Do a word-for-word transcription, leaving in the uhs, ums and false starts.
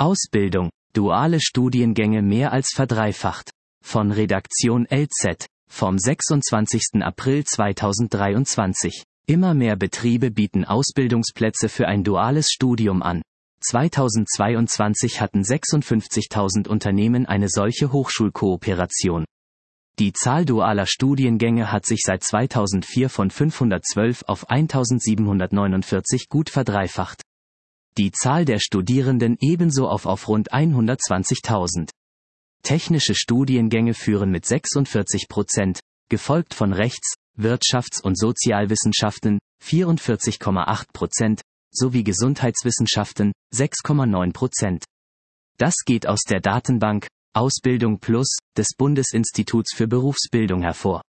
Ausbildung, duale Studiengänge mehr als verdreifacht. Von Redaktion L Z, vom sechsundzwanzigsten April zweitausenddreiundzwanzig. Immer mehr Betriebe bieten Ausbildungsplätze für ein duales Studium an. zweitausendzweiundzwanzig hatten sechsundfünfzigtausend Unternehmen eine solche Hochschulkooperation. Die Zahl dualer Studiengänge hat sich seit zweitausendvier von fünfhundertzwölf auf eintausendsiebenhundertneunundvierzig gut verdreifacht. Die Zahl der Studierenden ebenso auf auf rund hundertzwanzigtausend. Technische Studiengänge führen mit sechsundvierzig Prozent, gefolgt von Rechts-, Wirtschafts- und Sozialwissenschaften, vierundvierzig Komma acht Prozent, sowie Gesundheitswissenschaften, sechs Komma neun Prozent. Das geht aus der Datenbank Ausbildung Plus des Bundesinstituts für Berufsbildung hervor.